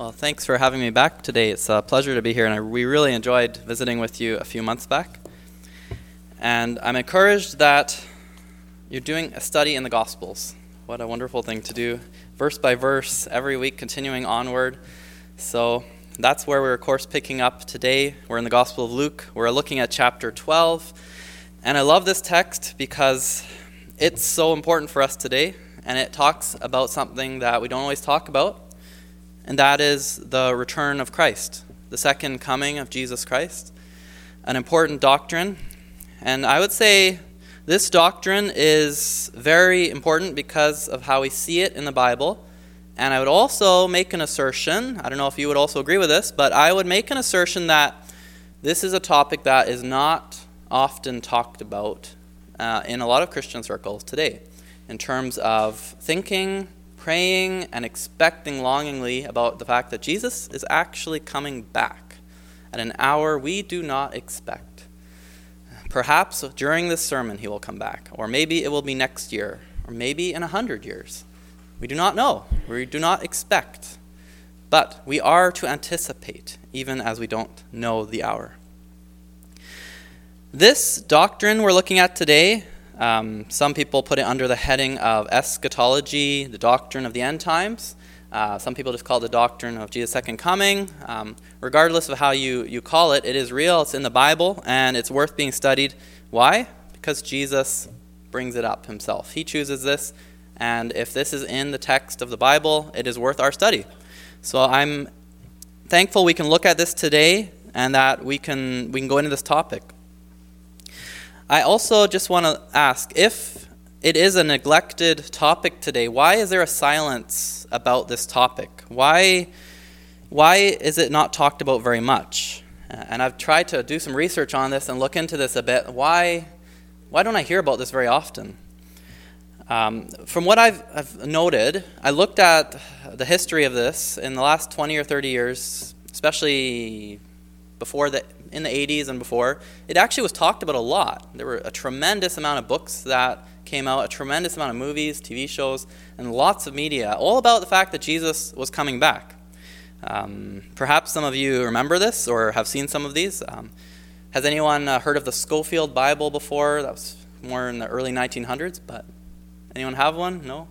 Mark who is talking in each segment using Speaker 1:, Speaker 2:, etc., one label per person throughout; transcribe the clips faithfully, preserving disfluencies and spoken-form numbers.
Speaker 1: Well, thanks for having me back today. It's a pleasure to be here, and I, we really enjoyed visiting with you a few months back. And I'm encouraged that you're doing a study in the Gospels. What a wonderful thing to do, verse by verse, every week, continuing onward. So that's where we're, of course, picking up today. We're in the Gospel of Luke. We're looking at chapter twelve. And I love this text because it's so important for us today, and it talks about something that we don't always talk about. And that is the return of Christ, the second coming of Jesus Christ, an important doctrine. And I would say this doctrine is very important because of how we see it in the Bible. And I would also make an assertion, I don't know if you would also agree with this, but I would make an assertion that this is a topic that is not often talked about uh, in a lot of Christian circles today, in terms of thinking, praying, and expecting longingly about the fact that Jesus is actually coming back at an hour we do not expect. Perhaps during this sermon he will come back, or maybe it will be next year, or maybe in a hundred years. We do not know. We do not expect. But we are to anticipate, even as we don't know the hour. This doctrine we're looking at today, Um, some people put it under the heading of eschatology, the doctrine of the end times. Uh, some people just call it the doctrine of Jesus' second coming. Um, regardless of how you, you call it, it is real, it's in the Bible, and it's worth being studied. Why? Because Jesus brings it up himself. He chooses this, and if this is in the text of the Bible, it is worth our study. So I'm thankful we can look at this today, and that we can we can go into this topic. I also just want to ask, if it is a neglected topic today, why is there a silence about this topic? Why, why is it not talked about very much? And I've tried to do some research on this and look into this a bit. Why, why don't I hear about this very often? Um, from what I've, I've noted, I looked at the history of this in the last twenty or thirty years, especially before the in the eighties and before. It actually was talked about a lot. There were a tremendous amount of books that came out, a tremendous amount of movies, T V shows, and lots of media, all about the fact that Jesus was coming back. Um, perhaps some of you remember this or have seen some of these. Um, has anyone uh, heard of the Scofield Bible before? That was more in the early nineteen hundreds, but anyone have one? No?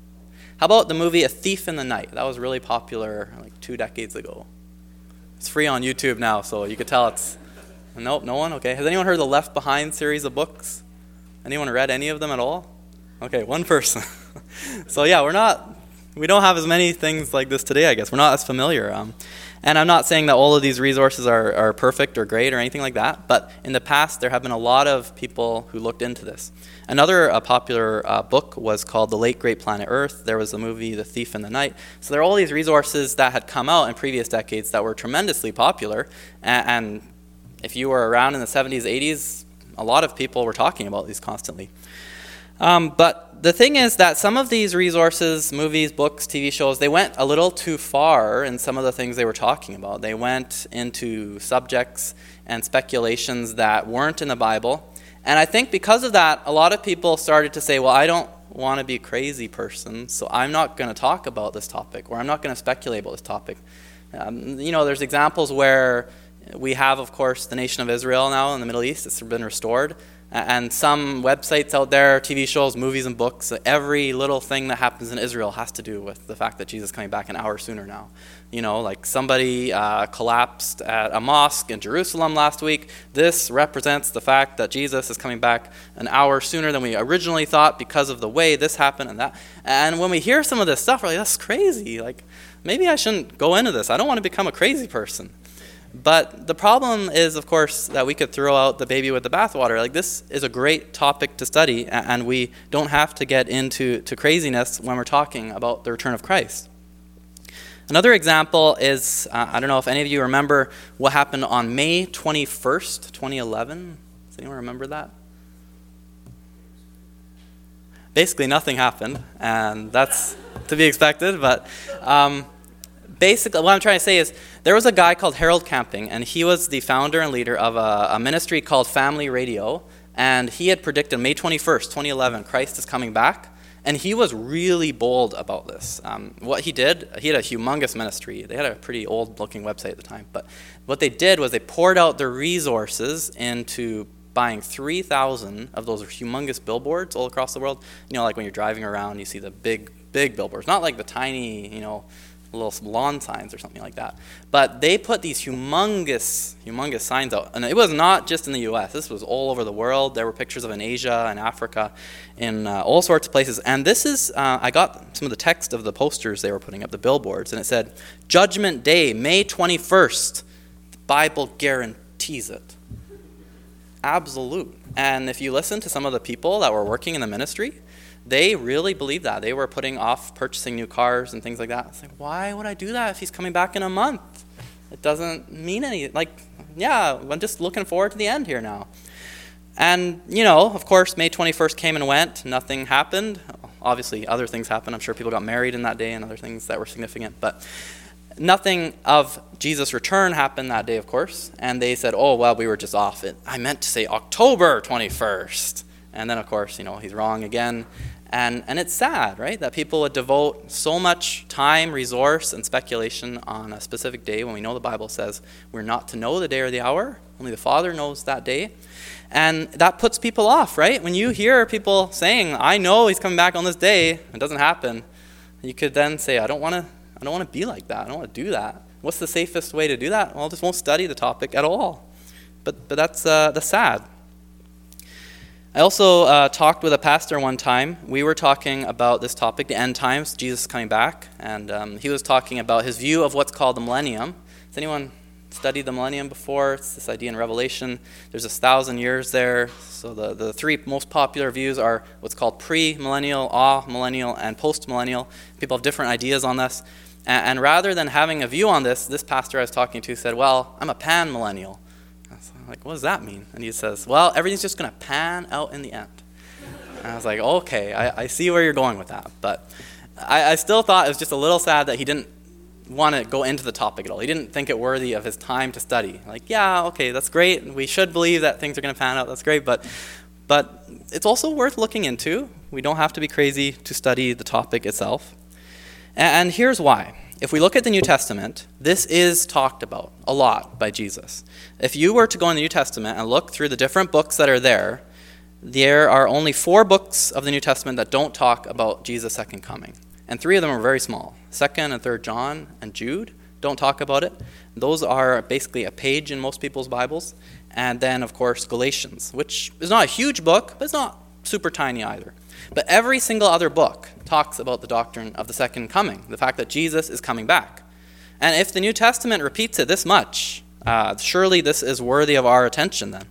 Speaker 1: How about the movie A Thief in the Night? That was really popular like two decades ago. It's free on YouTube now, so you could tell it's... Nope, no one? Okay. Has anyone heard of the Left Behind series of books? Anyone read any of them at all? Okay, one person. So yeah, we're not... We don't have as many things like this today, I guess. We're not as familiar. Um, and I'm not saying that all of these resources are, are perfect or great or anything like that, but in the past there have been a lot of people who looked into this. Another uh, popular uh, book was called The Late Great Planet Earth. There was the movie The Thief in the Night. So there are all these resources that had come out in previous decades that were tremendously popular, and, and if you were around in the seventies, eighties, a lot of people were talking about these constantly. Um, but the thing is that some of these resources, movies, books, T V shows, they went a little too far in some of the things they were talking about. They went into subjects and speculations that weren't in the Bible. And I think because of that, a lot of people started to say, well, I don't want to be a crazy person, so I'm not going to talk about this topic, or I'm not going to speculate about this topic. Um, you know, there's examples where we have, of course, the nation of Israel now in the Middle East. It's been restored. And some websites out there, T V shows, movies, and books, every little thing that happens in Israel has to do with the fact that Jesus is coming back an hour sooner now. You know, like somebody uh, collapsed at a mosque in Jerusalem last week. This represents the fact that Jesus is coming back an hour sooner than we originally thought because of the way this happened and that. And when we hear some of this stuff, we're like, that's crazy. Like, maybe I shouldn't go into this. I don't want to become a crazy person. But the problem is, of course, that we could throw out the baby with the bathwater. Like, this is a great topic to study, and we don't have to get into to craziness when we're talking about the return of Christ. Another example is, uh, I don't know if any of you remember what happened on May twenty-first, twenty eleven. Does anyone remember that? Basically, nothing happened, and that's to be expected, but... Um, Basically, what I'm trying to say is there was a guy called Harold Camping, and he was the founder and leader of a, a ministry called Family Radio, and he had predicted May twenty-first, twenty eleven, Christ is coming back, And he was really bold about this. Um, what he did, he had a humongous ministry. They had a pretty old-looking website at the time. But what they did was they poured out their resources into buying three thousand of those humongous billboards all across the world. You know, like when you're driving around, you see the big, big billboards. Not like the tiny, you know, little lawn signs or something like that. But they put these humongous, humongous signs out. And it was not just in the U S. This was all over the world. There were pictures of in Asia and Africa, in uh, all sorts of places. And this is, uh, I got some of the text of the posters they were putting up, the billboards, and it said, Judgment Day, May twenty-first. The Bible guarantees it. Absolute. And if you listen to some of the people that were working in the ministry, they really believed that. They were putting off purchasing new cars and things like that. It's like, why would I do that if he's coming back in a month? It doesn't mean any, like, yeah, I'm just looking forward to the end here now. And, you know, of course, May twenty-first came and went. Nothing happened. Obviously, other things happened. I'm sure people got married in that day and other things that were significant. But nothing of Jesus' return happened that day, of course. And they said, oh, well, we were just off it. I meant to say October twenty-first. And then, of course, you know, he's wrong again. And and it's sad, right, that people would devote so much time, resource, and speculation on a specific day when we know the Bible says we're not to know the day or the hour. Only the Father knows that day. And that puts people off, right? When you hear people saying, I know he's coming back on this day, it doesn't happen, you could then say, I don't want to I don't want to be like that. I don't want to do that. What's the safest way to do that? Well, I just won't study the topic at all. But but that's uh, that's sad. I also uh, talked with a pastor one time. We were talking about this topic, the end times, Jesus coming back, and um, he was talking about his view of what's called the millennium. Has anyone studied the millennium before? It's this idea in Revelation. There's a thousand years there. So the, the three most popular views are what's called pre-millennial, ah-millennial, and post-millennial. People have different ideas on this. And, and rather than having a view on this, this pastor I was talking to said, well, I'm a pan-millennial. I'm like, what does that mean? And he says, well, everything's just going to pan out in the end. And I was like, okay, I, I see where you're going with that. But I, I still thought it was just a little sad that he didn't want to go into the topic at all. He didn't think it worthy of his time to study. Like, yeah, okay, that's great. We should believe that things are going to pan out. That's great. But, but it's also worth looking into. We don't have to be crazy to study the topic itself. And, and here's why. If we look at the New Testament, this is talked about a lot by Jesus. If you were to go in the New Testament and look through the different books that are there, there are only four books of the New Testament that don't talk about Jesus' second coming. And three of them are very small. Second and Third John and Jude don't talk about it. Those are basically a page in most people's Bibles. And then, of course, Galatians, which is not a huge book, but it's not super tiny either. But every single other book talks about the doctrine of the second coming, the fact that Jesus is coming back. And if the New Testament repeats it this much, uh, surely this is worthy of our attention then.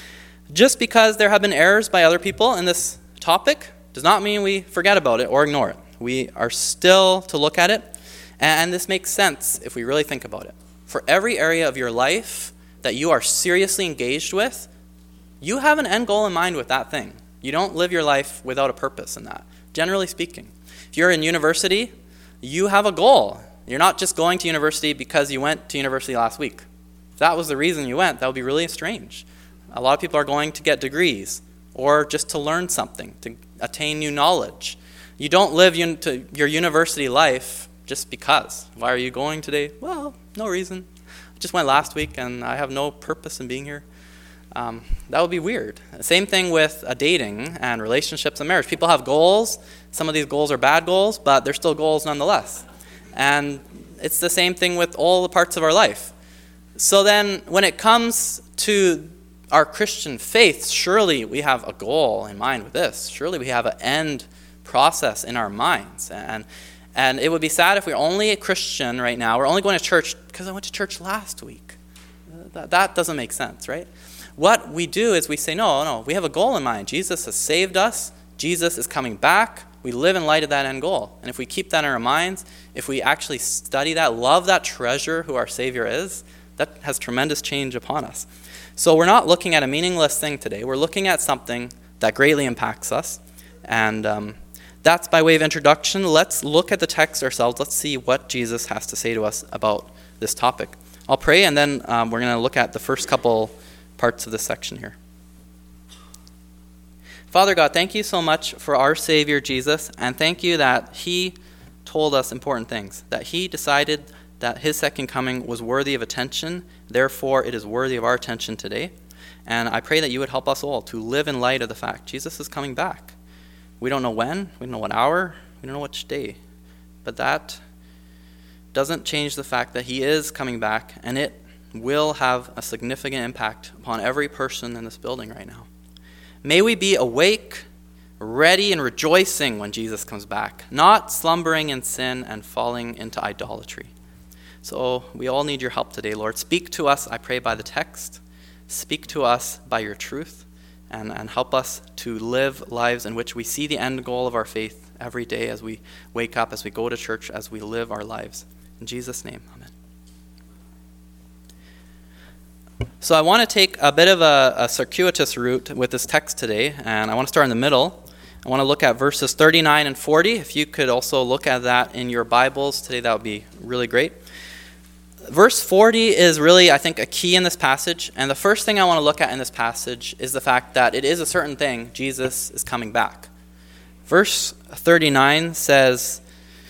Speaker 1: Just because there have been errors by other people in this topic does not mean we forget about it or ignore it. We are still to look at it, and this makes sense if we really think about it. For every area of your life that you are seriously engaged with, you have an end goal in mind with that thing. You don't live your life without a purpose in that, generally speaking. If you're in university, you have a goal. You're not just going to university because you went to university last week. If that was the reason you went, that would be really strange. A lot of people are going to get degrees or just to learn something, to attain new knowledge. You don't live un- to your university life just because. Why are you going today? Well, no reason. I just went last week and I have no purpose in being here. Um, that would be weird. Same thing with uh, dating and relationships and marriage. People have goals. Some of these goals are bad goals, but they're still goals nonetheless. And it's the same thing with all the parts of our life. So then when it comes to our Christian faith, surely we have a goal in mind with this. Surely we have an end process in our minds. And and it would be sad if we're only a Christian right now. We're only going to church because I went to church last week. That, that doesn't make sense, right? What we do is we say, no, no, we have a goal in mind. Jesus has saved us. Jesus is coming back. We live in light of that end goal. And if we keep that in our minds, if we actually study that, love that treasure who our Savior is, that has tremendous change upon us. So we're not looking at a meaningless thing today. We're looking at something that greatly impacts us. And um, that's by way of introduction. Let's look at the text ourselves. Let's see what Jesus has to say to us about this topic. I'll pray, and then um, we're going to look at the first couple parts of this section here. Father God, thank you so much for our Savior Jesus, and thank you that he told us important things, that he decided that his second coming was worthy of attention, therefore it is worthy of our attention today. And I pray that you would help us all to live in light of the fact Jesus is coming back. We don't know when, we don't know what hour, we don't know which day, but that doesn't change the fact that he is coming back, and it will have a significant impact upon every person in this building right now. May we be awake, ready, and rejoicing when Jesus comes back, not slumbering in sin and falling into idolatry. So we all need your help today, Lord. Speak to us, I pray, by the text. Speak to us by your truth, and, and help us to live lives in which we see the end goal of our faith every day as we wake up, as we go to church, as we live our lives. In Jesus' name, amen. So I want to take a bit of a, a circuitous route with this text today, and I want to start in the middle. I want to look at verses thirty-nine and forty. If you could also look at that in your Bibles today, that would be really great. Verse forty is really, I think, a key in this passage, and the first thing I want to look at in this passage is the fact that it is a certain thing, Jesus is coming back. Verse thirty-nine says,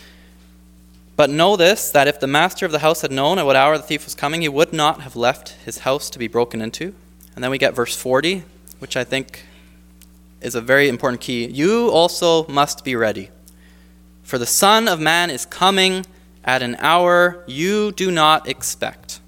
Speaker 1: "But know this, that if the master of the house had known at what hour the thief was coming, he would not have left his house to be broken into." And then we get verse forty, which I think is a very important key. "You also must be ready, for the Son of Man is coming at an hour you do not expect."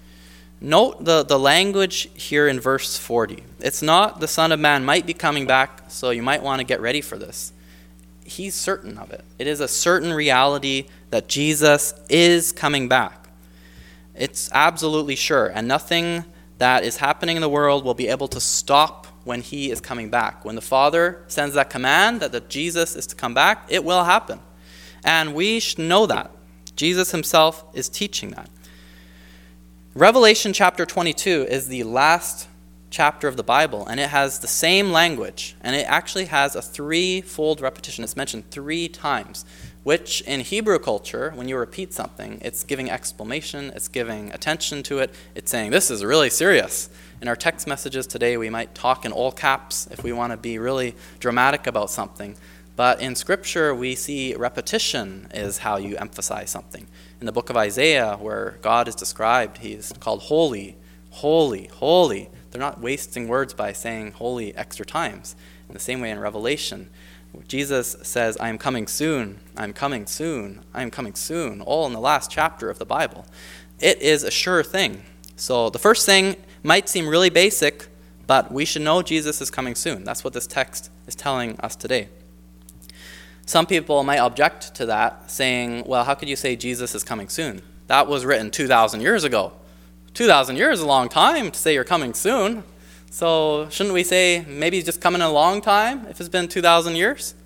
Speaker 1: Note the, the language here in verse forty. It's not the Son of Man might be coming back, so you might want to get ready for this. He's certain of it. It is a certain reality that Jesus is coming back. It's absolutely sure, and nothing that is happening in the world will be able to stop when he is coming back. When the Father sends that command that the Jesus is to come back, it will happen. And we should know that. Jesus himself is teaching that. Revelation chapter twenty-two is the last chapter of the Bible, and it has the same language, and it actually has a three-fold repetition. It's mentioned three times, which in Hebrew culture, when you repeat something, it's giving exclamation, it's giving attention to it, it's saying, this is really serious. In our text messages today, we might talk in all caps if we want to be really dramatic about something. But in Scripture, we see repetition is how you emphasize something. In the book of Isaiah, where God is described, he is called holy, holy, holy. They're not wasting words by saying holy extra times. In the same way in Revelation, Jesus says, I am coming soon, I am coming soon, I am coming soon, all in the last chapter of the Bible. It is a sure thing. So the first thing might seem really basic, but we should know Jesus is coming soon. That's what this text is telling us today. Some people might object to that, saying, well, how could you say Jesus is coming soon? That was written two thousand years ago. two thousand years is a long time to say you're coming soon. So shouldn't we say maybe he's just coming in a long time if it's been two thousand years?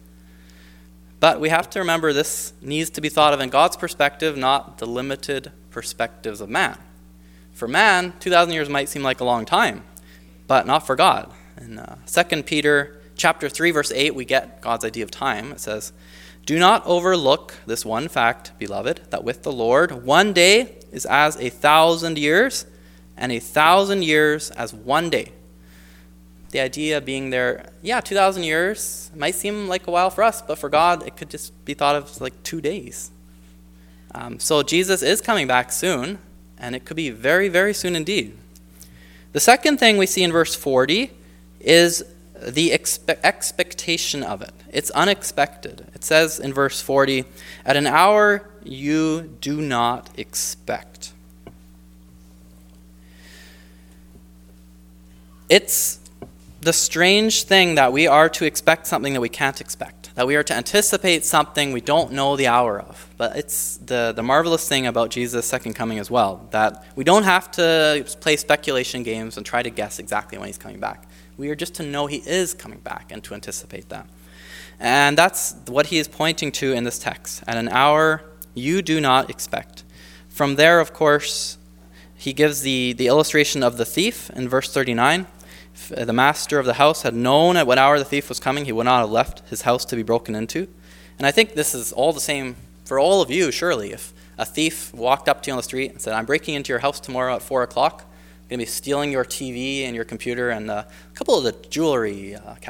Speaker 1: But we have to remember this needs to be thought of in God's perspective, not the limited perspectives of man. For man, two thousand years might seem like a long time, but not for God. In uh, Second Peter chapter three, verse eight, we get God's idea of time. It says, do not overlook this one fact, beloved, that with the Lord, one day is as a thousand years, and a thousand years as one day. The idea being there, yeah, two thousand years might seem like a while for us, but for God, it could just be thought of as like two days. Um, so Jesus is coming back soon, and it could be very, very soon indeed. The second thing we see in verse forty is the expe- expectation of it. It's unexpected. It says in verse forty, at an hour you do not expect. It's the strange thing that we are to expect something that we can't expect, that we are to anticipate something we don't know the hour of. But it's the, the marvelous thing about Jesus' second coming as well, that we don't have to play speculation games and try to guess exactly when he's coming back. We are just to know he is coming back and to anticipate that. And that's what he is pointing to in this text. At an hour you do not expect. From there, of course, he gives the, the illustration of the thief in verse thirty-nine. If the master of the house had known at what hour the thief was coming, he would not have left his house to be broken into. And I think this is all the same for all of you, surely. If a thief walked up to you on the street and said, I'm breaking into your house tomorrow at four o'clock, going to be stealing your T V and your computer and uh, a couple of the jewelry uh, cabinet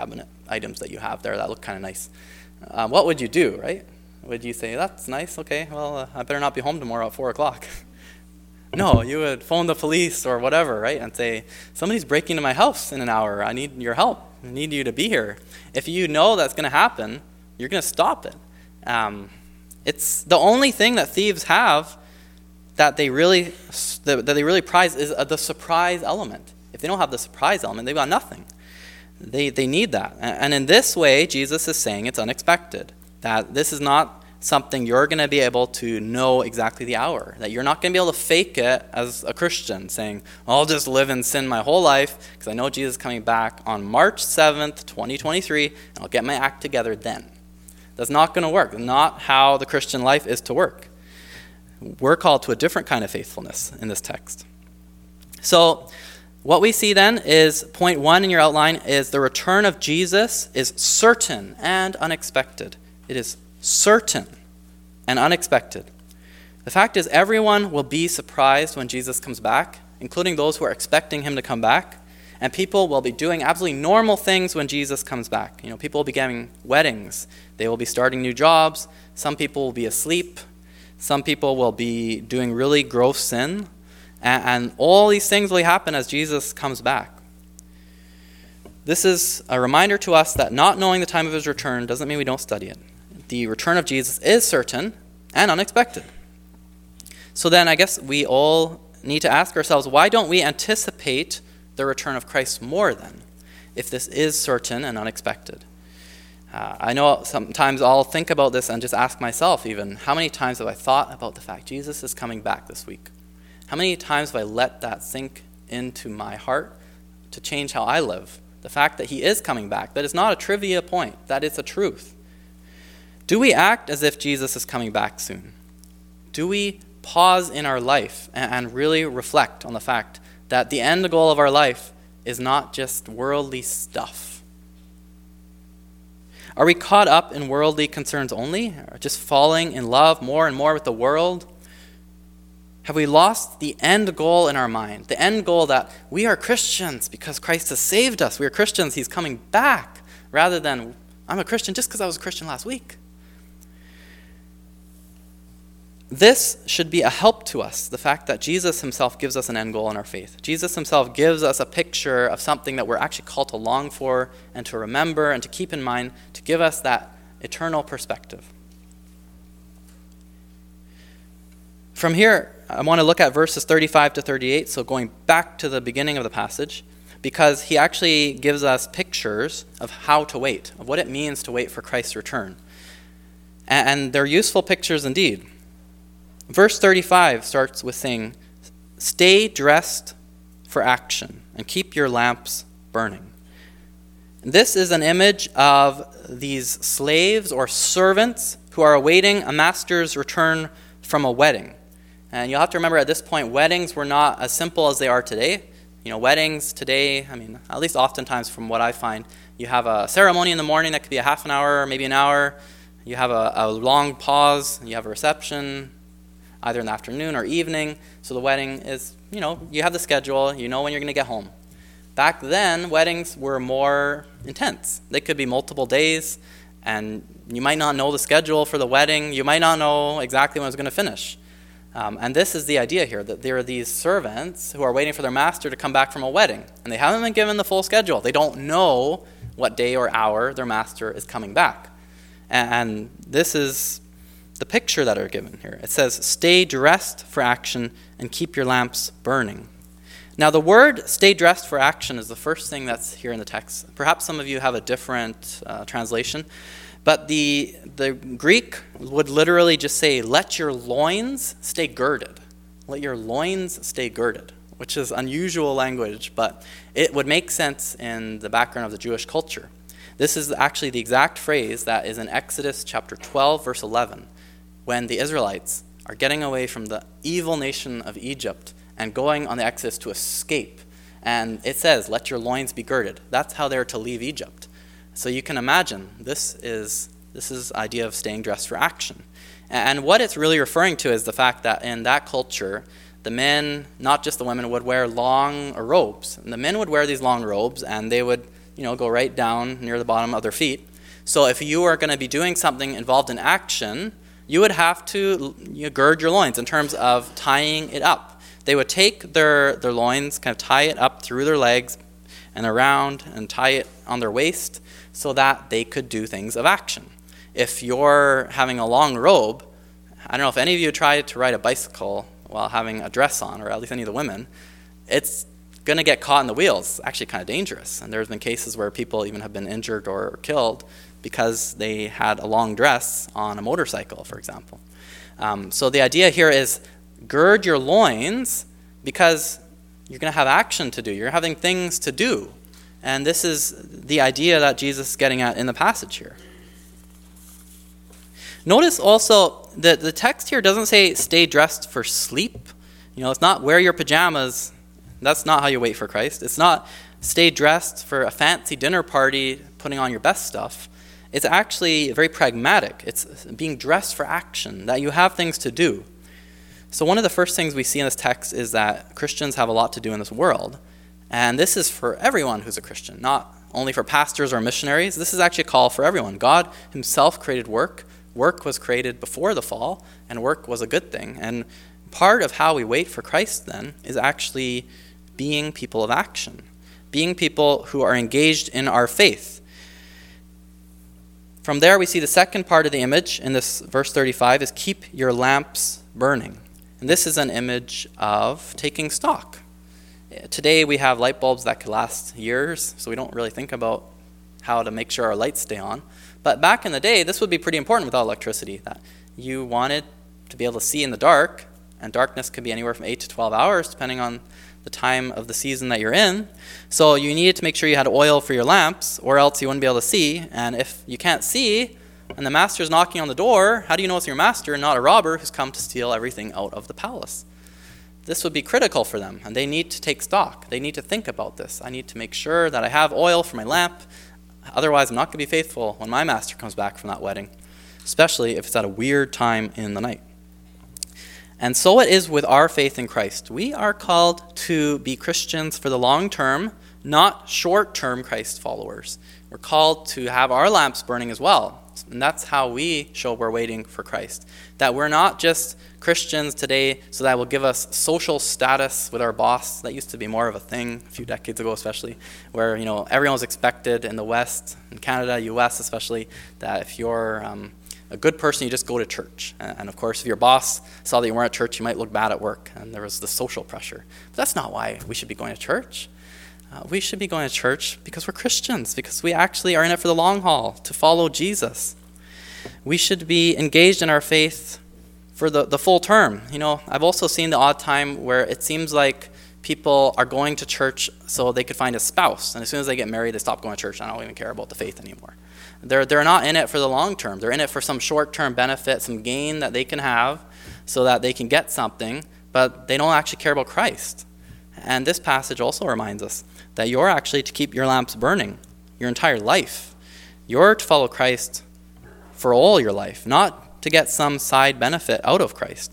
Speaker 1: items that you have there that look kind of nice. Um, what would you do, right? Would you say, that's nice, okay, well, uh, I better not be home tomorrow at four o'clock. No, you would phone the police or whatever, right, and say, somebody's breaking into my house in an hour. I need your help. I need you to be here. If you know that's going to happen, you're going to stop it. Um, it's the only thing that thieves have that they really that they really prize is the surprise element. If they don't have the surprise element, they've got nothing. They they need that. And in this way, Jesus is saying it's unexpected. That this is not something you're going to be able to know exactly the hour. That you're not going to be able to fake it as a Christian, saying, I'll just live in sin my whole life because I know Jesus is coming back on March seventh, twenty twenty-three, and I'll get my act together then. That's not going to work. Not how the Christian life is to work. We're called to a different kind of faithfulness in this text. So what we see then is point one in your outline is the return of Jesus is certain and unexpected. It is certain and unexpected. The fact is everyone will be surprised when Jesus comes back, including those who are expecting him to come back. And people will be doing absolutely normal things when Jesus comes back. You know, people will be getting weddings. They will be starting new jobs. Some people will be asleep. Some people will be doing really gross sin. And, and all these things will happen as Jesus comes back. This is a reminder to us that not knowing the time of his return doesn't mean we don't study it. The return of Jesus is certain and unexpected. So then I guess we all need to ask ourselves, why don't we anticipate the return of Christ more then, if this is certain and unexpected? Uh, I know sometimes I'll think about this and just ask myself even, how many times have I thought about the fact Jesus is coming back this week? How many times have I let that sink into my heart to change how I live? The fact that he is coming back, that is not a trivia point, that it's a truth. Do we act as if Jesus is coming back soon? Do we pause in our life and really reflect on the fact that the end goal of our life is not just worldly stuff? Are we caught up in worldly concerns only, or just falling in love more and more with the world? Have we lost the end goal in our mind? The end goal that we are Christians because Christ has saved us. We are Christians, he's coming back, rather than I'm a Christian just because I was a Christian last week. This should be a help to us, the fact that Jesus himself gives us an end goal in our faith. Jesus himself gives us a picture of something that we're actually called to long for and to remember and to keep in mind, to give us that eternal perspective. From here, I want to look at verses thirty-five to thirty-eight, so going back to the beginning of the passage, because he actually gives us pictures of how to wait, of what it means to wait for Christ's return. And they're useful pictures indeed. Verse thirty-five starts with saying, stay dressed for action and keep your lamps burning. This is an image of these slaves or servants who are awaiting a master's return from a wedding. And you'll have to remember at this point, weddings were not as simple as they are today. You know, weddings today, I mean, at least oftentimes from what I find, you have a ceremony in the morning that could be a half an hour, maybe an hour. You have a, a long pause, you have a reception, either in the afternoon or evening. So the wedding is, you know, you have the schedule, you know when you're going to get home. Back then, weddings were more intense. They could be multiple days, and you might not know the schedule for the wedding. You might not know exactly when it's going to finish. Um, and this is the idea here, that there are these servants who are waiting for their master to come back from a wedding, and they haven't been given the full schedule. They don't know what day or hour their master is coming back. And this is the picture that are given here. It says, stay dressed for action and keep your lamps burning. Now the word stay dressed for action is the first thing that's here in the text. Perhaps some of you have a different uh, translation, but the, the Greek would literally just say, let your loins stay girded. Let your loins stay girded, which is unusual language, but it would make sense in the background of the Jewish culture. This is actually the exact phrase that is in Exodus chapter twelve, verse eleven. When the Israelites are getting away from the evil nation of Egypt and going on the Exodus to escape. And it says, let your loins be girded. That's how they're to leave Egypt. So you can imagine, this is this is idea of staying dressed for action. And what it's really referring to is the fact that in that culture, the men, not just the women, would wear long robes. And the men would wear these long robes, and they would, you know, go right down near the bottom of their feet. So if you are going to be doing something involved in action, you would have to you know, gird your loins in terms of tying it up. They would take their, their loins, kind of tie it up through their legs and around and tie it on their waist so that they could do things of action. If you're having a long robe, I don't know if any of you tried to ride a bicycle while having a dress on, or at least any of the women, it's going to get caught in the wheels. It's actually kind of dangerous. And there's been cases where people even have been injured or killed because they had a long dress on a motorcycle, for example. Um, so the idea here is gird your loins because you're going to have action to do. You're having things to do. And this is the idea that Jesus is getting at in the passage here. Notice also that the text here doesn't say stay dressed for sleep. You know, it's not wear your pajamas. That's not how you wait for Christ. It's not stay dressed for a fancy dinner party, putting on your best stuff. It's actually very pragmatic. It's being dressed for action, that you have things to do. So one of the first things we see in this text is that Christians have a lot to do in this world. And this is for everyone who's a Christian, not only for pastors or missionaries. This is actually a call for everyone. God himself created work. Work was created before the fall, and work was a good thing. And part of how we wait for Christ, then, is actually being people of action, being people who are engaged in our faith. From there, we see the second part of the image in this verse thirty-five is keep your lamps burning. And this is an image of taking stock. Today, we have light bulbs that could last years, so we don't really think about how to make sure our lights stay on. But back in the day, this would be pretty important without electricity, that you wanted to be able to see in the dark, and darkness could be anywhere from eight to twelve hours, depending on the time of the season that you're in. So you needed to make sure you had oil for your lamps, or else you wouldn't be able to see. And if you can't see, and the master's knocking on the door, how do you know it's your master and not a robber who's come to steal everything out of the palace? This would be critical for them, and they need to take stock. They need to think about this. I need to make sure that I have oil for my lamp. Otherwise, I'm not going to be faithful when my master comes back from that wedding, especially if it's at a weird time in the night. And so it is with our faith in Christ. We are called to be Christians for the long term, not short-term Christ followers. We're called to have our lamps burning as well. And that's how we show we're waiting for Christ. That we're not just Christians today so that will give us social status with our boss. That used to be more of a thing a few decades ago, especially, where you know everyone was expected in the West, in Canada, U S especially, that if you're um, a good person, you just go to church. And of course, if your boss saw that you weren't at church, you might look bad at work, and there was the social pressure. But that's not why we should be going to church. Uh, we should be going to church because we're Christians, because we actually are in it for the long haul, to follow Jesus. We should be engaged in our faith for the, the full term. You know, I've also seen the odd time where it seems like people are going to church so they could find a spouse, and as soon as they get married, they stop going to church. I don't even care about the faith anymore. They're, they're not in it for the long term. They're in it for some short-term benefit, some gain that they can have so that they can get something, but they don't actually care about Christ. And this passage also reminds us that you're actually to keep your lamps burning your entire life. You're to follow Christ for all your life, not to get some side benefit out of Christ.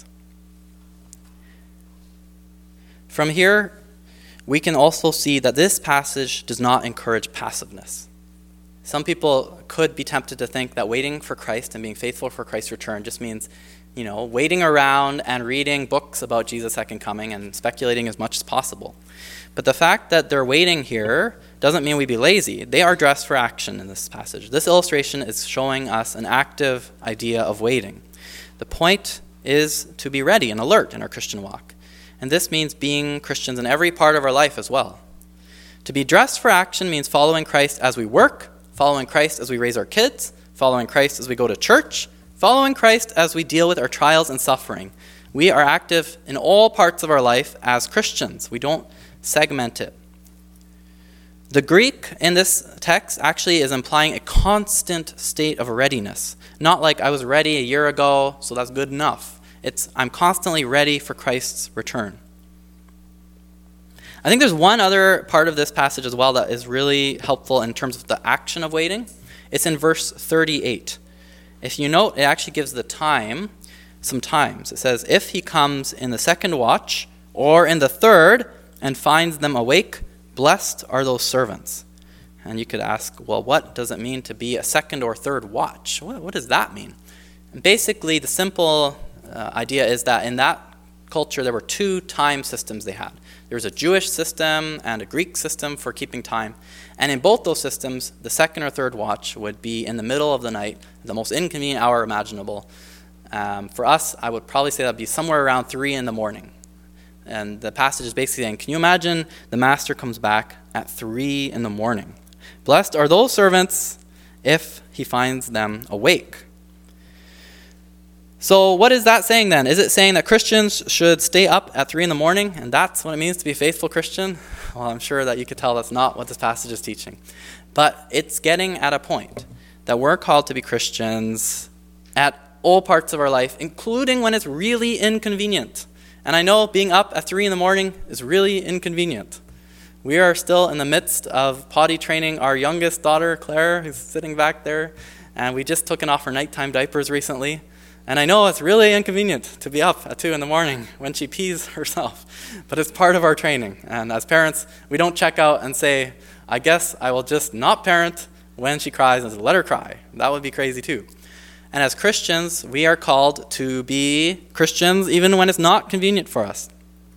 Speaker 1: From here, we can also see that this passage does not encourage passiveness. Some people could be tempted to think that waiting for Christ and being faithful for Christ's return just means, you know, waiting around and reading books about Jesus' second coming and speculating as much as possible. But the fact that they're waiting here doesn't mean we be lazy. They are dressed for action in this passage. This illustration is showing us an active idea of waiting. The point is to be ready and alert in our Christian walk. And this means being Christians in every part of our life as well. To be dressed for action means following Christ as we work, following Christ as we raise our kids, following Christ as we go to church, following Christ as we deal with our trials and suffering. We are active in all parts of our life as Christians. We don't segment it. The Greek in this text actually is implying a constant state of readiness. Not like I was ready a year ago, so that's good enough. It's I'm constantly ready for Christ's return. I think there's one other part of this passage as well that is really helpful in terms of the action of waiting. It's in verse thirty-eight. If you note, it actually gives the time, some times. It says, if he comes in the second watch or in the third and finds them awake, blessed are those servants. And you could ask, well, what does it mean to be a second or third watch? What, what does that mean? And basically, the simple uh, idea is that in that culture, there were two time systems they had. There was a Jewish system and a Greek system for keeping time. And in both those systems, the second or third watch would be in the middle of the night, the most inconvenient hour imaginable. Um, for us, I would probably say that would be somewhere around three in the morning. And the passage is basically saying, can you imagine the master comes back at three in the morning? Blessed are those servants if he finds them awake. So what is that saying then? Is it saying that Christians should stay up at three in the morning, and that's what it means to be a faithful Christian? Well, I'm sure that you could tell that's not what this passage is teaching. But it's getting at a point that we're called to be Christians at all parts of our life, including when it's really inconvenient. And I know being up at three in the morning is really inconvenient. We are still in the midst of potty training our youngest daughter, Claire, who's sitting back there, and we just took off her nighttime diapers recently. And I know it's really inconvenient to be up at two in the morning when she pees herself, but it's part of our training. And as parents, we don't check out and say, I guess I will just not parent when she cries and let her cry. That would be crazy too. And as Christians, we are called to be Christians even when it's not convenient for us.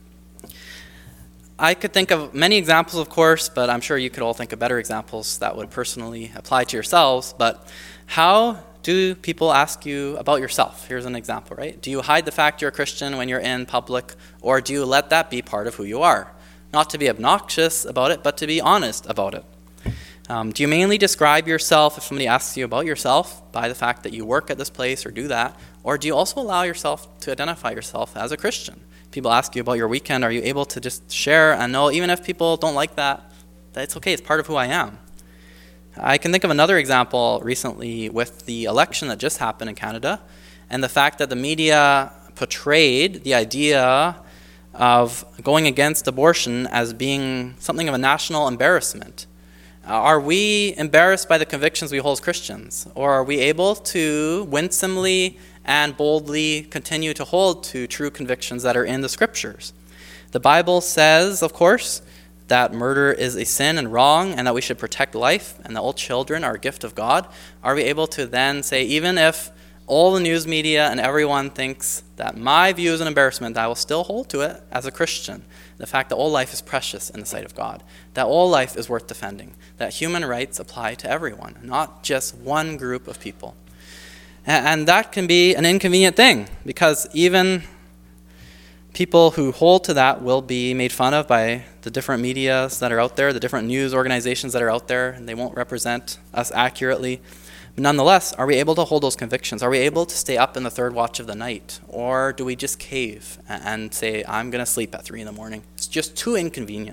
Speaker 1: I could think of many examples, of course, but I'm sure you could all think of better examples that would personally apply to yourselves. But how do people ask you about yourself? Here's an example, right? Do you hide the fact you're a Christian when you're in public, or do you let that be part of who you are? Not to be obnoxious about it, but to be honest about it. Um, do you mainly describe yourself, if somebody asks you about yourself, by the fact that you work at this place or do that? Or do you also allow yourself to identify yourself as a Christian? People ask you about your weekend, are you able to just share and know, even if people don't like that, that it's okay, it's part of who I am? I can think of another example recently with the election that just happened in Canada, and the fact that the media portrayed the idea of going against abortion as being something of a national embarrassment. Uh, are we embarrassed by the convictions we hold as Christians? Or are we able to winsomely and boldly continue to hold to true convictions that are in the Scriptures? The Bible says, of course, that murder is a sin and wrong, and that we should protect life, and that all children are a gift of God. Are we able to then say, even if all the news media and everyone thinks that my view is an embarrassment, I will still hold to it as a Christian? The fact that all life is precious in the sight of God, that all life is worth defending, that human rights apply to everyone, not just one group of people. And that can be an inconvenient thing, because even people who hold to that will be made fun of by the different medias that are out there, the different news organizations that are out there, and they won't represent us accurately. But nonetheless, are we able to hold those convictions? Are we able to stay up in the third watch of the night? Or do we just cave and say, I'm going to sleep at three in the morning? It's just too inconvenient.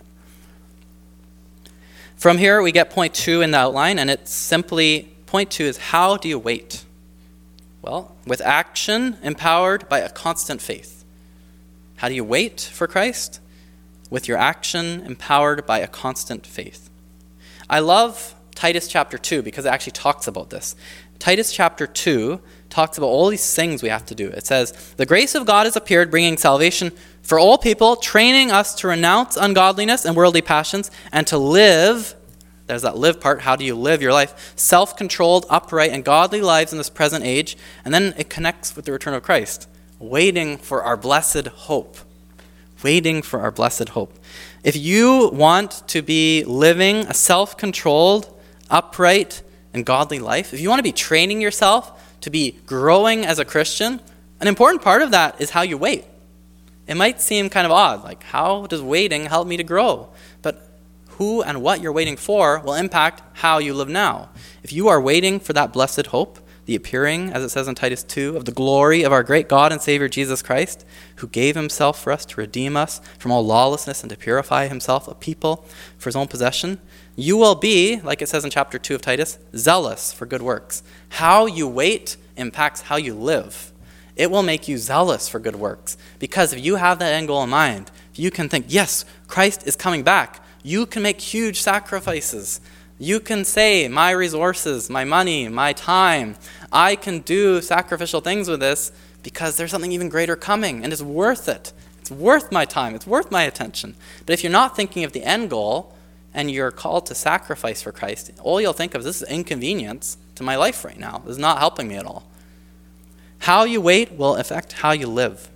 Speaker 1: From here, we get point two in the outline, and it's simply, point two is, how do you wait? Well, with action empowered by a constant faith. How do you wait for Christ? With your action empowered by a constant faith. I love Titus chapter two because it actually talks about this. Titus chapter two talks about all these things we have to do. It says, the grace of God has appeared, bringing salvation for all people, training us to renounce ungodliness and worldly passions, and to live, there's that live part, how do you live your life, self-controlled, upright, and godly lives in this present age. And then it connects with the return of Christ. Waiting for our blessed hope. Waiting for our blessed hope. If you want to be living a self-controlled, upright, and godly life, if you want to be training yourself to be growing as a Christian, an important part of that is how you wait. It might seem kind of odd, like how does waiting help me to grow? But who and what you're waiting for will impact how you live now. If you are waiting for that blessed hope, the appearing, as it says in Titus two, of the glory of our great God and Savior Jesus Christ, who gave himself for us to redeem us from all lawlessness and to purify himself a people for his own possession, you will be, like it says in chapter two of Titus, zealous for good works. How you wait impacts how you live. It will make you zealous for good works. Because if you have that end goal in mind, if you can think, yes, Christ is coming back, you can make huge sacrifices. You can say, my resources, my money, my time, I can do sacrificial things with this because there's something even greater coming, and it's worth it. It's worth my time. It's worth my attention. But if you're not thinking of the end goal, and you're called to sacrifice for Christ, all you'll think of is this is inconvenience to my life right now. This is not helping me at all. How you wait will affect how you live.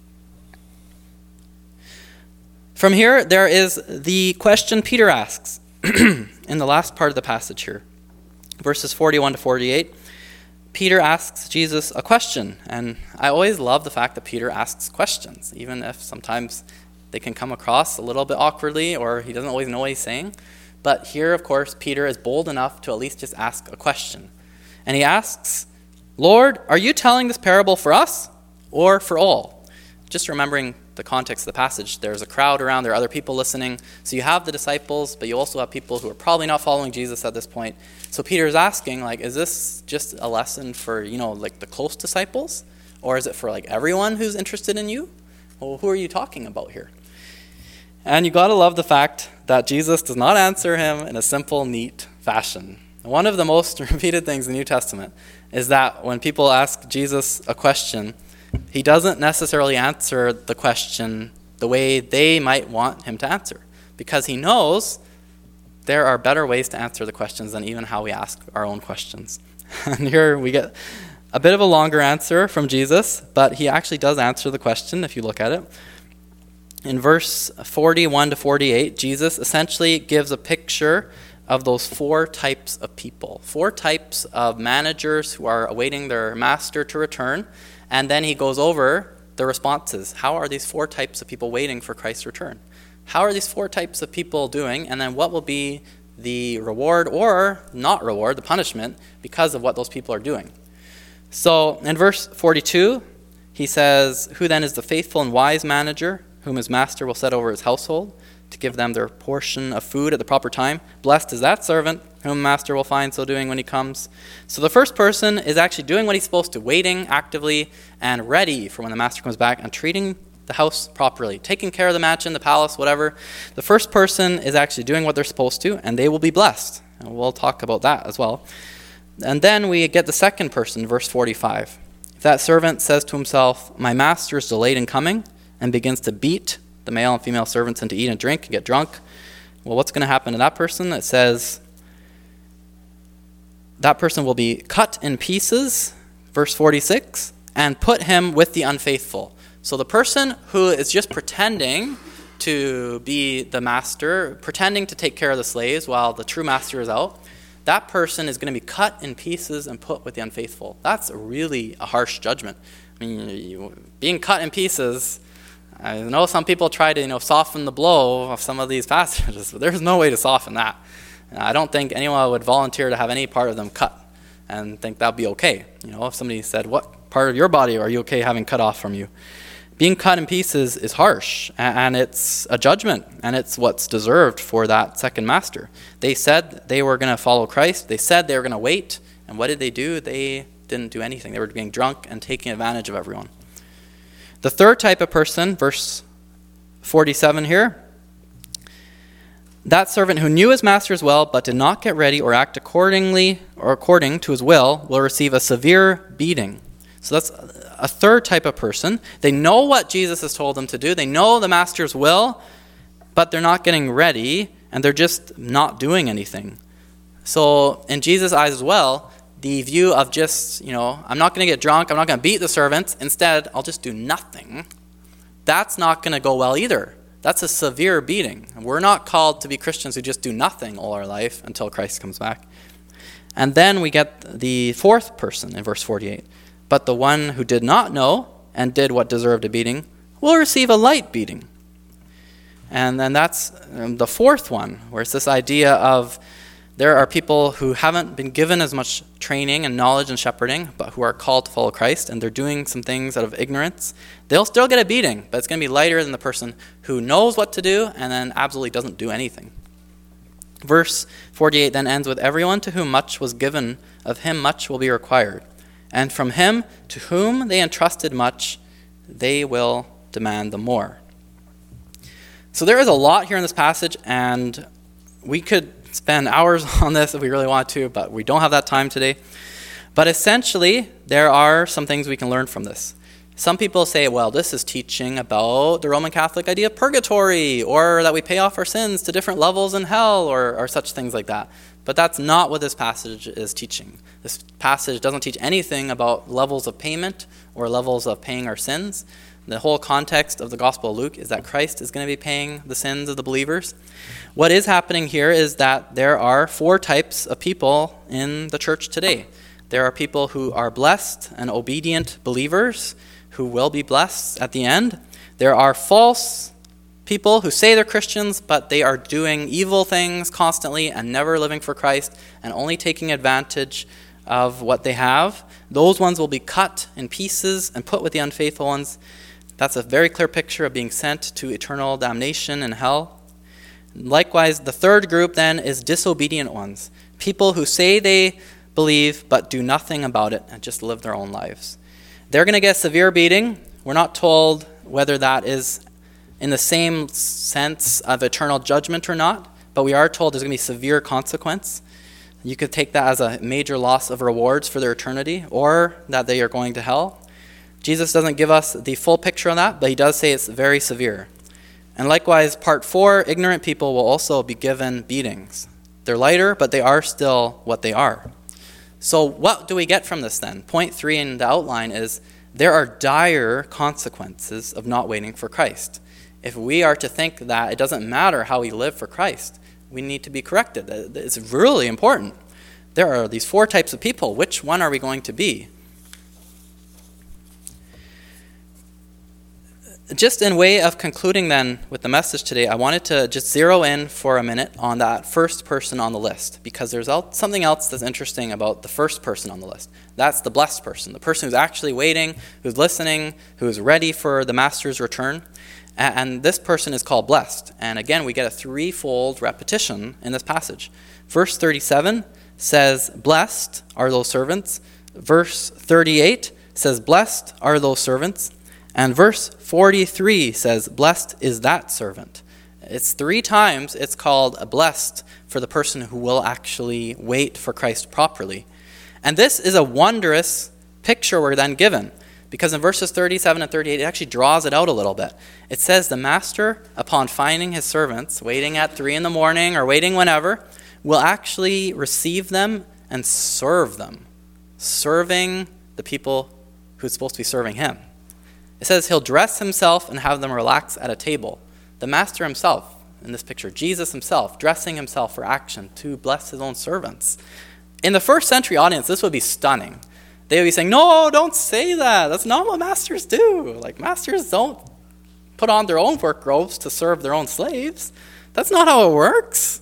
Speaker 1: From here, there is the question Peter asks in the last part of the passage here. Verses forty-one to forty-eight, Peter asks Jesus a question. And I always love the fact that Peter asks questions, even if sometimes they can come across a little bit awkwardly or he doesn't always know what he's saying. But here, of course, Peter is bold enough to at least just ask a question. And he asks, Lord, are you telling this parable for us or for all? Just remembering the context of the passage, there's a crowd around, there are other people listening. So you have the disciples, but you also have people who are probably not following Jesus at this point. So Peter's asking, like, is this just a lesson for, you know, like the close disciples? Or is it for like everyone who's interested in you? Well, who are you talking about here? And you got to love the fact that Jesus does not answer him in a simple, neat fashion. One of the most repeated things in the New Testament is that when people ask Jesus a question, he doesn't necessarily answer the question the way they might want him to answer, because he knows there are better ways to answer the questions than even how we ask our own questions. And here we get a bit of a longer answer from Jesus, but he actually does answer the question if you look at it. In verse forty-one to forty-eight, Jesus essentially gives a picture of those four types of people, four types of managers who are awaiting their master to return. And then he goes over the responses. How are these four types of people waiting for Christ's return? How are these four types of people doing? And then what will be the reward or not reward, the punishment, because of what those people are doing? So in verse forty-two, he says, who then is the faithful and wise manager, whom his master will set over his household, to give them their portion of food at the proper time? Blessed is that servant whom master will find so doing when he comes. So the first person is actually doing what he's supposed to, waiting actively and ready for when the master comes back and treating the house properly, taking care of the mansion, the palace, whatever. The first person is actually doing what they're supposed to, and they will be blessed. And we'll talk about that as well. And then we get the second person, verse forty-five. If that servant says to himself, my master is delayed in coming, and begins to beat the male and female servants and to eat and drink and get drunk, well, what's going to happen to that person? It says that person will be cut in pieces, verse forty-six, and put him with the unfaithful. So the person who is just pretending to be the master, pretending to take care of the slaves while the true master is out, that person is going to be cut in pieces and put with the unfaithful. That's really a harsh judgment. I mean, you, being cut in pieces, I know some people try to, you know, soften the blow of some of these passages, but there's no way to soften that. I don't think anyone would volunteer to have any part of them cut and think that'd be okay. You know, if somebody said, what part of your body are you okay having cut off from you? Being cut in pieces is harsh, and it's a judgment, and it's what's deserved for that second master. They said they were going to follow Christ. They said they were going to wait, and what did they do? They didn't do anything. They were being drunk and taking advantage of everyone. The third type of person, verse forty-seven here, that servant who knew his master's well but did not get ready or act accordingly or according to his will will receive a severe beating. So that's a third type of person. They know what Jesus has told them to do. They know the master's will, but they're not getting ready, and they're just not doing anything. So in Jesus' eyes as well, the view of just, you know, I'm not going to get drunk, I'm not going to beat the servants, instead I'll just do nothing, that's not going to go well either. That's a severe beating. We're not called to be Christians who just do nothing all our life until Christ comes back. And then we get the fourth person in verse forty-eight. But the one who did not know and did what deserved a beating will receive a light beating. And then that's the fourth one, where it's this idea of there are people who haven't been given as much training and knowledge and shepherding, but who are called to follow Christ, and they're doing some things out of ignorance. They'll still get a beating, but it's going to be lighter than the person who knows what to do and then absolutely doesn't do anything. Verse forty-eight then ends with, everyone to whom much was given, of him much will be required. And from him to whom they entrusted much, they will demand the more. So there is a lot here in this passage, and we could spend hours on this if we really want to, but we don't have that time today. But essentially, there are some things we can learn from this. Some people say, well, this is teaching about the Roman Catholic idea of purgatory, or that we pay off our sins to different levels in hell, or, or such things like that. But that's not what this passage is teaching. This passage doesn't teach anything about levels of payment or levels of paying our sins. The whole context of the Gospel of Luke is that Christ is going to be paying the sins of the believers. What is happening here is that there are four types of people in the church today. There are people who are blessed and obedient believers who will be blessed at the end. There are false people who say they're Christians, but they are doing evil things constantly and never living for Christ and only taking advantage of what they have. Those ones will be cut in pieces and put with the unfaithful ones. That's a very clear picture of being sent to eternal damnation in hell. Likewise, the third group then is disobedient ones. People who say they believe but do nothing about it and just live their own lives. They're going to get severe beating. We're not told whether that is in the same sense of eternal judgment or not, but we are told there's going to be severe consequence. You could take that as a major loss of rewards for their eternity, or that they are going to hell. Jesus doesn't give us the full picture on that, but he does say it's very severe. And likewise, part four, ignorant people will also be given beatings. They're lighter, but they are still what they are. So what do we get from this then? Point three in the outline is there are dire consequences of not waiting for Christ. If we are to think that it doesn't matter how we live for Christ, we need to be corrected. It's really important. There are these four types of people. Which one are we going to be? Just in way of concluding then with the message today, I wanted to just zero in for a minute on that first person on the list, because there's something else that's interesting about the first person on the list. That's the blessed person, the person who's actually waiting, who's listening, who's ready for the master's return. And this person is called blessed. And again, we get a threefold repetition in this passage. Verse thirty-seven says, blessed are those servants. Verse thirty-eight says, blessed are those servants. And verse forty-three says, blessed is that servant. It's three times it's called a blessed for the person who will actually wait for Christ properly. And this is a wondrous picture we're then given, because in verses thirty-seven and thirty-eight, it actually draws it out a little bit. It says the master, upon finding his servants waiting at three in the morning or waiting whenever, will actually receive them and serve them, serving the people who's supposed to be serving him. It says he'll dress himself and have them relax at a table. The master himself, in this picture, Jesus himself, dressing himself for action to bless his own servants. In the first century audience, this would be stunning. They would be saying, no, don't say that. That's not what masters do. Like, masters don't put on their own work robes to serve their own slaves. That's not how it works.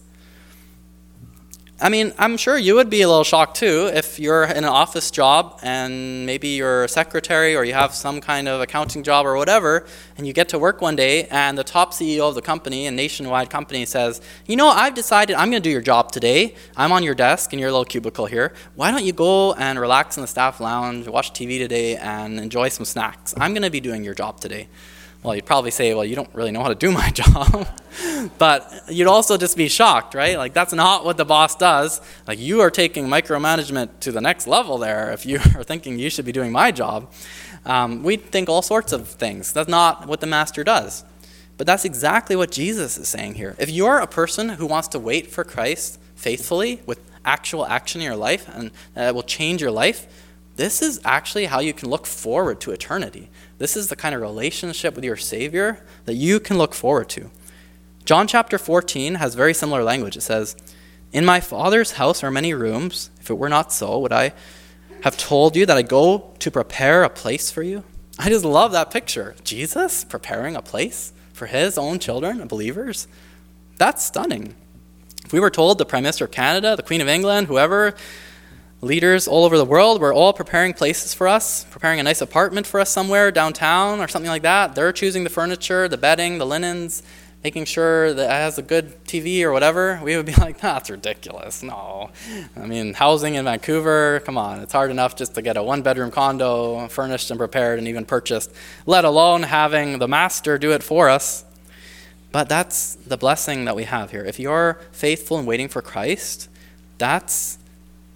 Speaker 1: I mean, I'm sure you would be a little shocked too if you're in an office job and maybe you're a secretary or you have some kind of accounting job or whatever, and you get to work one day and the top C E O of the company, a nationwide company, says, you know, I've decided I'm going to do your job today. I'm on your desk in your little cubicle here. Why don't you go and relax in the staff lounge, watch T V today, and enjoy some snacks? I'm going to be doing your job today. Well, you'd probably say, well, you don't really know how to do my job. But you'd also just be shocked, right? Like, that's not what the boss does. Like, you are taking micromanagement to the next level there if you are thinking you should be doing my job. Um, we think all sorts of things. That's not what the master does. But that's exactly what Jesus is saying here. If you're a person who wants to wait for Christ faithfully with actual action in your life and that will change your life, this is actually how you can look forward to eternity. This is the kind of relationship with your Savior that you can look forward to. John chapter fourteen has very similar language. It says, in my Father's house are many rooms. If it were not so, would I have told you that I go to prepare a place for you? I just love that picture. Jesus preparing a place for his own children, believers. That's stunning. If we were told the Prime Minister of Canada, the Queen of England, whoever, leaders all over the world were all preparing places for us, preparing a nice apartment for us somewhere downtown or something like that. They're choosing the furniture, the bedding, the linens, making sure that it has a good T V or whatever. We would be like, that's ridiculous. No. I mean, housing in Vancouver, come on. It's hard enough just to get a one-bedroom condo furnished and prepared and even purchased, let alone having the master do it for us. But that's the blessing that we have here. If you're faithful and waiting for Christ, that's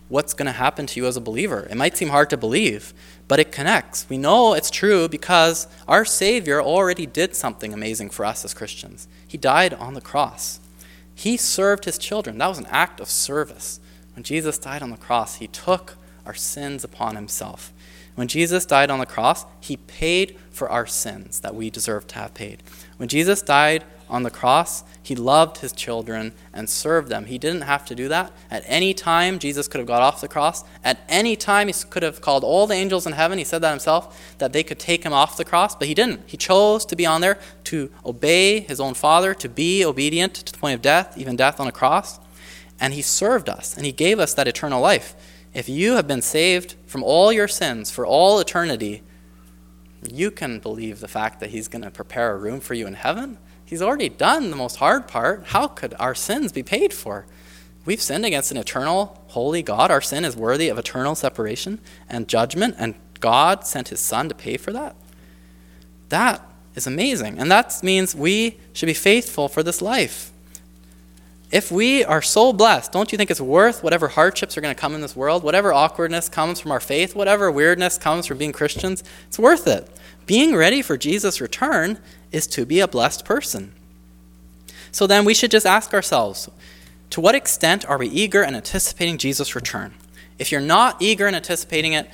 Speaker 1: what's going to happen to you as a believer. It might seem hard to believe, but it connects. We know it's true because our Savior already did something amazing for us as Christians. He died on the cross. He served his children. That was an act of service. When Jesus died on the cross, he took our sins upon himself. When Jesus died on the cross, he paid for our sins that we deserve to have paid. When Jesus died on the cross, he loved his children and served them. He didn't have to do that. At any time, Jesus could have got off the cross. At any time, he could have called all the angels in heaven. He said that himself, that they could take him off the cross, but he didn't. He chose to be on there, to obey his own Father, to be obedient to the point of death, even death on a cross. And he served us, and he gave us that eternal life. If you have been saved from all your sins for all eternity, you can believe the fact that he's going to prepare a room for you in heaven. He's already done the most hard part. How could our sins be paid for? We've sinned against an eternal, holy God. Our sin is worthy of eternal separation and judgment, and God sent his Son to pay for that. That is amazing, and that means we should be faithful for this life. If we are so blessed, don't you think it's worth whatever hardships are going to come in this world, whatever awkwardness comes from our faith, whatever weirdness comes from being Christians, it's worth it. Being ready for Jesus' return is to be a blessed person. So then we should just ask ourselves, to what extent are we eager and anticipating Jesus' return? If you're not eager and anticipating it,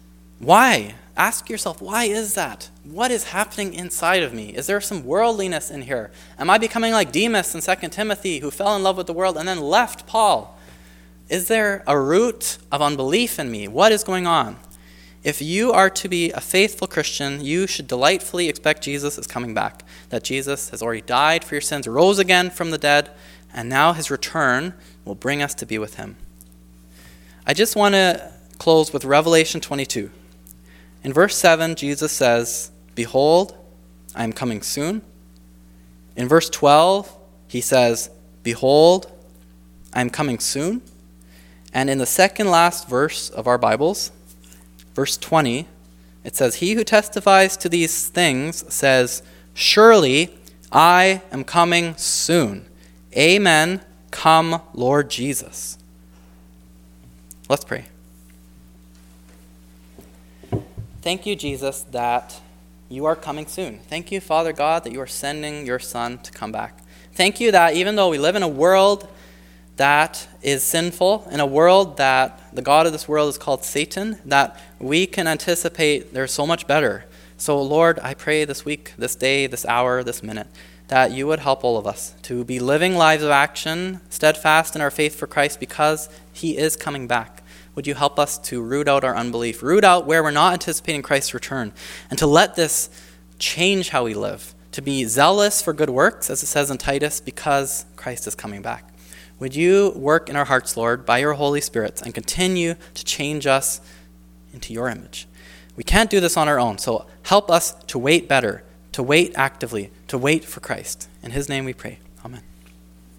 Speaker 1: why? Ask yourself, why is that? What is happening inside of me? Is there some worldliness in here? Am I becoming like Demas in Second Timothy, who fell in love with the world and then left Paul? Is there a root of unbelief in me? What is going on? If you are to be a faithful Christian, you should delightfully expect Jesus is coming back, that Jesus has already died for your sins, rose again from the dead, and now his return will bring us to be with him. I just want to close with Revelation twenty-two. In verse seven, Jesus says, "Behold, I am coming soon." In verse twelve, he says, "Behold, I am coming soon." And in the second last verse of our Bibles, verse twenty, it says, "He who testifies to these things says, surely I am coming soon. Amen. Come, Lord Jesus." Let's pray. Thank you, Jesus, that you are coming soon. Thank you, Father God, that you are sending your Son to come back. Thank you that even though we live in a world that is sinful, in a world that the God of this world is called Satan, that we can anticipate there's so much better. So, Lord, I pray this week, this day, this hour, this minute, that you would help all of us to be living lives of action, steadfast in our faith for Christ because he is coming back. Would you help us to root out our unbelief, root out where we're not anticipating Christ's return, and to let this change how we live, to be zealous for good works, as it says in Titus, because Christ is coming back. Would you work in our hearts, Lord, by your Holy Spirit, and continue to change us into your image? We can't do this on our own, so help us to wait better, to wait actively, to wait for Christ. In his name we pray. Amen.